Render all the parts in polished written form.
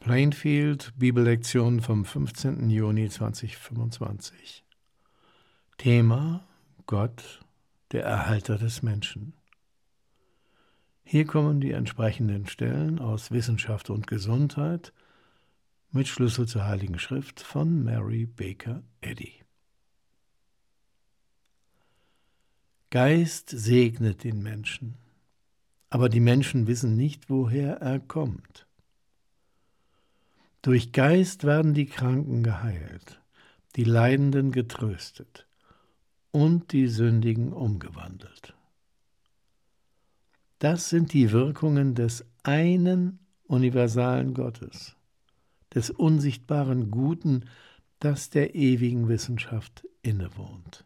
Plainfield, Bibellektion vom 15. Juni 2025. Thema: Gott, der Erhalter des Menschen. Hier kommen die entsprechenden Stellen aus Wissenschaft und Gesundheit mit Schlüssel zur Heiligen Schrift von Mary Baker Eddy. Geist segnet den Menschen, aber die Menschen wissen nicht, woher er kommt. Durch Geist werden die Kranken geheilt, die Leidenden getröstet und die Sündigen umgewandelt. Das sind die Wirkungen des einen universalen Gottes, des unsichtbaren Guten, das der ewigen Wissenschaft innewohnt.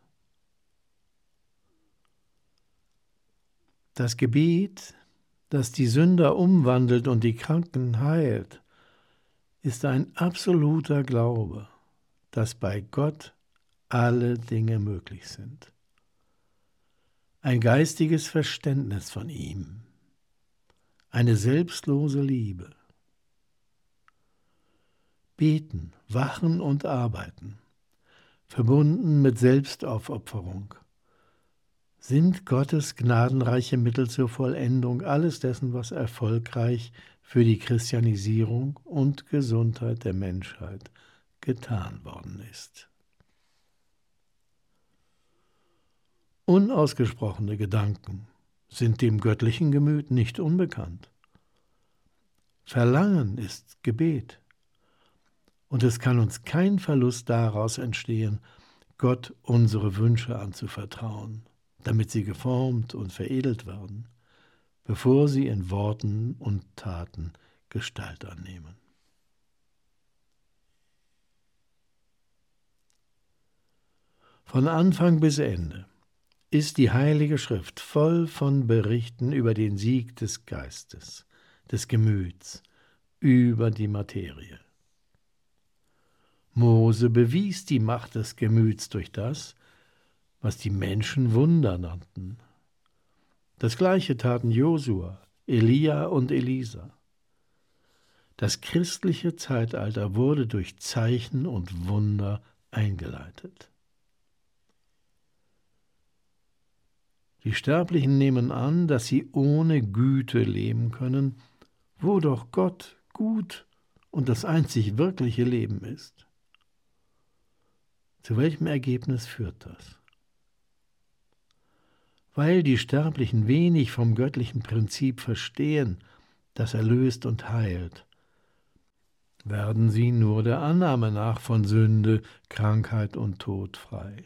Das Gebet, das die Sünder umwandelt und die Kranken heilt, ist ein absoluter Glaube, dass bei Gott alle Dinge möglich sind. Ein geistiges Verständnis von ihm, eine selbstlose Liebe. Beten, wachen und arbeiten, verbunden mit Selbstaufopferung, sind Gottes gnadenreiche Mittel zur Vollendung alles dessen, was erfolgreich für die Christianisierung und Gesundheit der Menschheit getan worden ist. Unausgesprochene Gedanken sind dem göttlichen Gemüt nicht unbekannt. Verlangen ist Gebet, und es kann uns kein Verlust daraus entstehen, Gott unsere Wünsche anzuvertrauen, damit sie geformt und veredelt werden, bevor sie in Worten und Taten Gestalt annehmen. Von Anfang bis Ende ist die Heilige Schrift voll von Berichten über den Sieg des Geistes, des Gemüts, über die Materie. Mose bewies die Macht des Gemüts durch das, was die Menschen Wunder nannten. Das Gleiche taten Josua, Elia und Elisa. Das christliche Zeitalter wurde durch Zeichen und Wunder eingeleitet. Die Sterblichen nehmen an, dass sie ohne Güte leben können, wo doch Gott gut und das einzig wirkliche Leben ist. Zu welchem Ergebnis führt das? Weil die Sterblichen wenig vom göttlichen Prinzip verstehen, das erlöst und heilt, werden sie nur der Annahme nach von Sünde, Krankheit und Tod frei.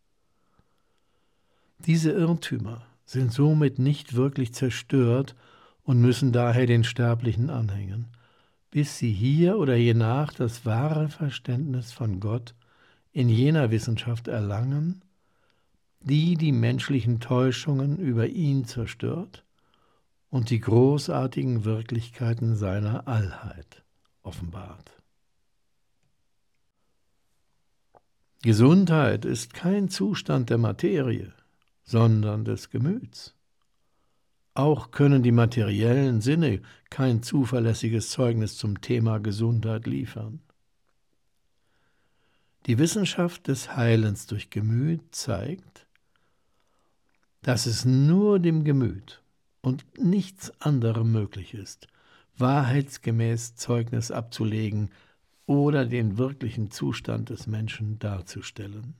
Diese Irrtümer sind somit nicht wirklich zerstört und müssen daher den Sterblichen anhängen, bis sie hier oder jenach das wahre Verständnis von Gott in jener Wissenschaft erlangen, die menschlichen Täuschungen über ihn zerstört und die großartigen Wirklichkeiten seiner Allheit offenbart. Gesundheit ist kein Zustand der Materie, sondern des Gemüts. Auch können die materiellen Sinne kein zuverlässiges Zeugnis zum Thema Gesundheit liefern. Die Wissenschaft des Heilens durch Gemüt zeigt, dass es nur dem Gemüt und nichts anderem möglich ist, wahrheitsgemäß Zeugnis abzulegen oder den wirklichen Zustand des Menschen darzustellen.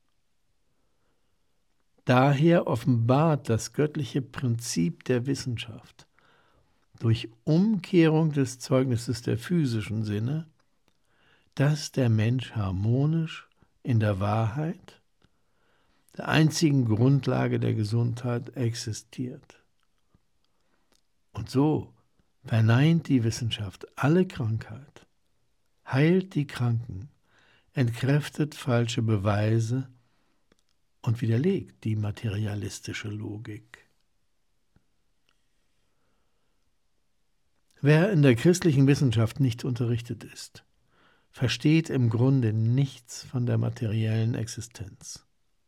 Daher offenbart das göttliche Prinzip der Wissenschaft durch Umkehrung des Zeugnisses der physischen Sinne, dass der Mensch harmonisch in der Wahrheit, der einzigen Grundlage der Gesundheit, existiert. Und so verneint die Wissenschaft alle Krankheit, heilt die Kranken, entkräftet falsche Beweise und widerlegt die materialistische Logik. Wer in der christlichen Wissenschaft nicht unterrichtet ist, versteht im Grunde nichts von der materiellen Existenz.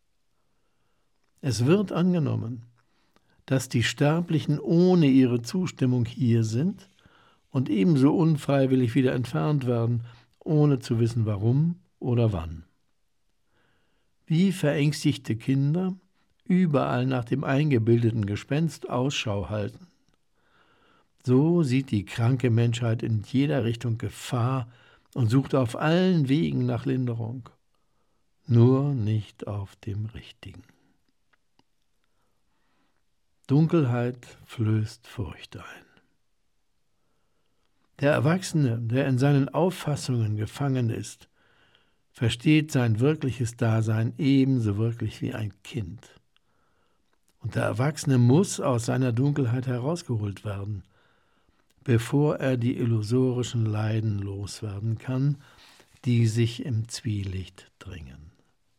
Es wird angenommen, dass die Sterblichen ohne ihre Zustimmung hier sind und ebenso unfreiwillig wieder entfernt werden, ohne zu wissen warum oder wann. Wie verängstigte Kinder überall nach dem eingebildeten Gespenst Ausschau halten. So sieht die kranke Menschheit in jeder Richtung Gefahr und sucht auf allen Wegen nach Linderung, nur nicht auf dem richtigen. Dunkelheit flößt Furcht ein. Der Erwachsene, der in seinen Auffassungen gefangen ist, versteht sein wirkliches Dasein ebenso wirklich wie ein Kind. Und der Erwachsene muss aus seiner Dunkelheit herausgeholt werden, bevor er die illusorischen Leiden loswerden kann, die sich im Zwielicht drängen.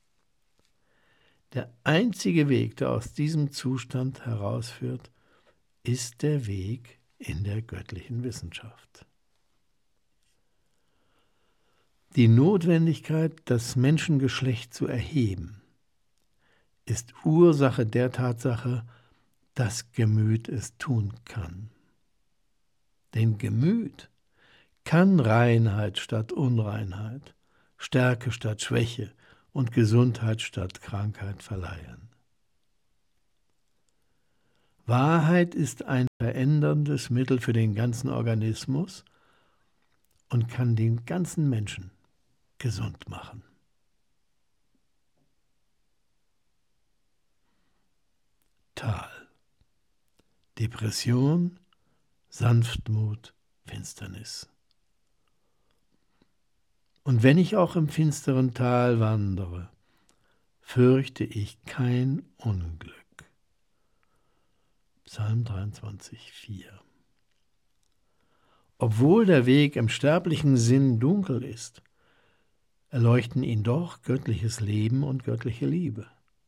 Der einzige Weg, der aus diesem Zustand herausführt, ist der Weg in der göttlichen Wissenschaft. Die Notwendigkeit, das Menschengeschlecht zu erheben, ist Ursache der Tatsache, dass Gemüt es tun kann. Denn Gemüt kann Reinheit statt Unreinheit, Stärke statt Schwäche und Gesundheit statt Krankheit verleihen. Wahrheit ist ein veränderndes Mittel für den ganzen Organismus und kann den ganzen Menschen gesund machen. Tal. Depression, Sanftmut, Finsternis. Und wenn ich auch im finsteren Tal wandere, fürchte ich kein Unglück. Psalm 23, 4. Obwohl der Weg im sterblichen Sinn dunkel ist, erleuchten ihn doch göttliches Leben und göttliche Liebe.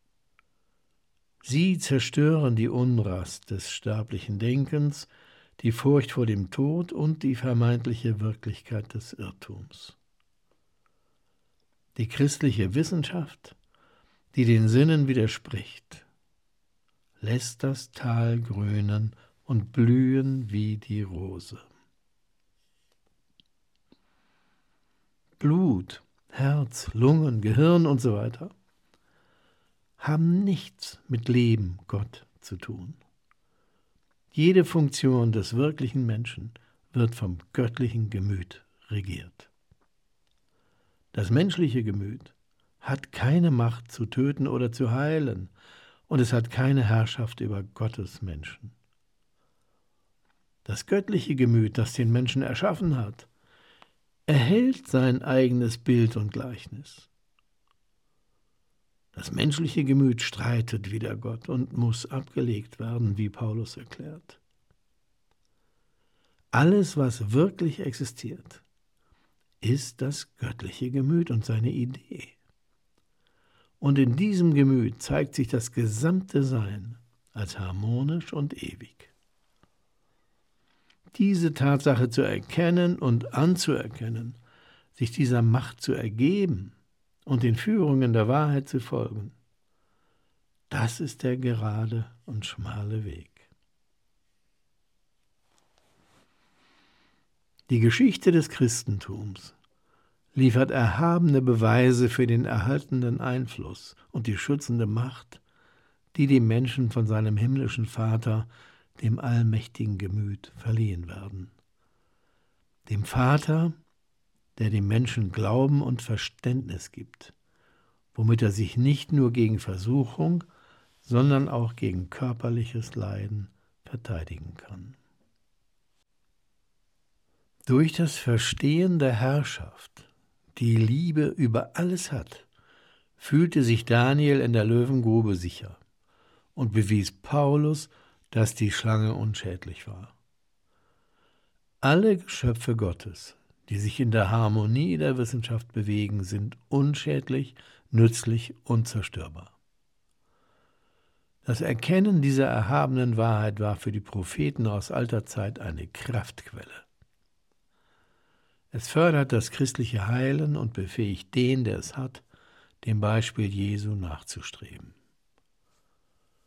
Sie zerstören die Unrast des sterblichen Denkens, die Furcht vor dem Tod und die vermeintliche Wirklichkeit des Irrtums. Die christliche Wissenschaft, die den Sinnen widerspricht, lässt das Tal grünen und blühen wie die Rose. Blut, Herz, Lungen, Gehirn und so weiter haben nichts mit Leben, Gott zu tun. Jede Funktion des wirklichen Menschen wird vom göttlichen Gemüt regiert. Das menschliche Gemüt hat keine Macht zu töten oder zu heilen und es hat keine Herrschaft über Gottes Menschen. Das göttliche Gemüt, das den Menschen erschaffen hat, erhält sein eigenes Bild und Gleichnis. Das menschliche Gemüt streitet wider Gott und muss abgelegt werden, wie Paulus erklärt. Alles, was wirklich existiert, ist das göttliche Gemüt und seine Idee. Und in diesem Gemüt zeigt sich das gesamte Sein als harmonisch und ewig. Diese Tatsache zu erkennen und anzuerkennen, sich dieser Macht zu ergeben und den Führungen der Wahrheit zu folgen, das ist der gerade und schmale Weg. Die Geschichte des Christentums liefert erhabene Beweise für den erhaltenden Einfluss und die schützende Macht, die dem Menschen von seinem himmlischen Vater, dem allmächtigen Gemüt, verliehen werden. Dem Vater, der dem Menschen Glauben und Verständnis gibt, womit er sich nicht nur gegen Versuchung, sondern auch gegen körperliches Leiden verteidigen kann. Durch das Verstehen der Herrschaft, die Liebe über alles hat, fühlte sich Daniel in der Löwengrube sicher und bewies Paulus, dass die Schlange unschädlich war. Alle Geschöpfe Gottes, die sich in der Harmonie der Wissenschaft bewegen, sind unschädlich, nützlich, unzerstörbar. Das Erkennen dieser erhabenen Wahrheit war für die Propheten aus alter Zeit eine Kraftquelle. Es fördert das christliche Heilen und befähigt den, der es hat, dem Beispiel Jesu nachzustreben.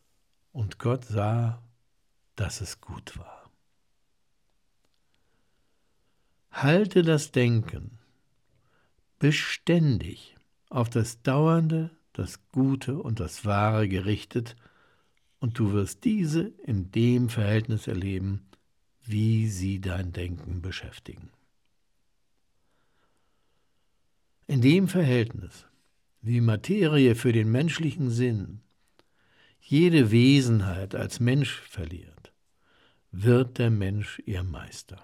Und Gott sah, dass es gut war. Halte das Denken beständig auf das Dauernde, das Gute und das Wahre gerichtet, und du wirst diese in dem Verhältnis erleben, wie sie dein Denken beschäftigen. In dem Verhältnis, wie Materie für den menschlichen Sinn jede Wesenheit als Mensch verliert, wird der Mensch ihr Meister.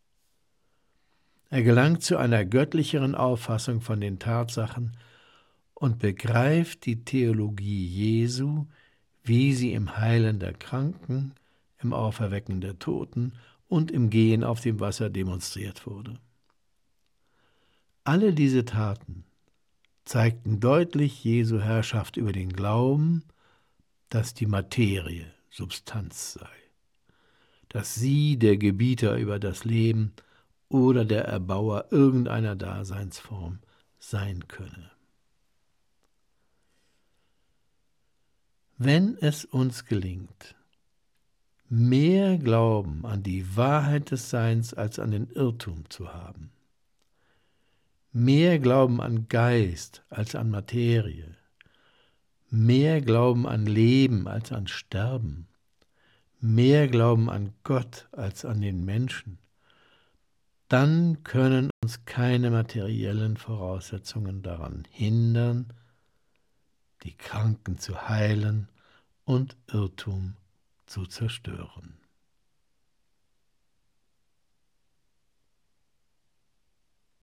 Er gelangt zu einer göttlicheren Auffassung von den Tatsachen und begreift die Theologie Jesu, wie sie im Heilen der Kranken, im Auferwecken der Toten und im Gehen auf dem Wasser demonstriert wurde. Alle diese Taten zeigten deutlich Jesu Herrschaft über den Glauben, dass die Materie Substanz sei, dass sie der Gebieter über das Leben oder der Erbauer irgendeiner Daseinsform sein könne. Wenn es uns gelingt, mehr Glauben an die Wahrheit des Seins als an den Irrtum zu haben, mehr Glauben an Geist als an Materie, mehr Glauben an Leben als an Sterben, mehr Glauben an Gott als an den Menschen, dann können uns keine materiellen Voraussetzungen daran hindern, die Kranken zu heilen und Irrtum zu zerstören.